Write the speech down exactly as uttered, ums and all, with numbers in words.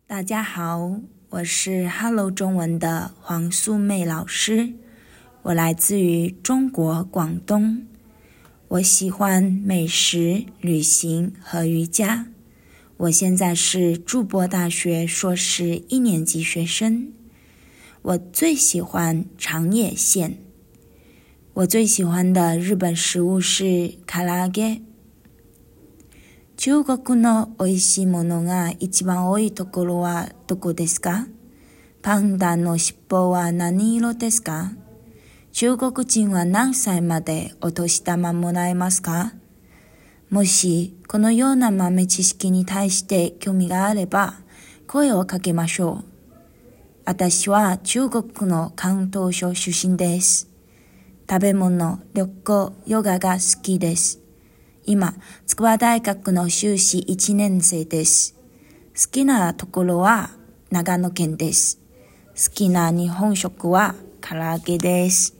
大家好，我是 Hello 中文的黄素妹老师，我来自于中国广东。我喜欢美食、旅行和瑜伽。我现在是筑波大学硕士一年级学生。我最喜欢长野县。我最喜欢的日本食物是唐揚げ。中国の美味しいものが一番多いところはどこですか？パンダの尻尾は何色ですか？中国人は何歳までお年玉もらえますか？もしこのような豆知識に対して興味があれば声をかけましょう。私は中国の広東省出身です。食べ物、旅行、ヨガが好きです。今、筑波大学の修士いちねん生です。好きなところは長野県です。好きな日本食は唐揚げです。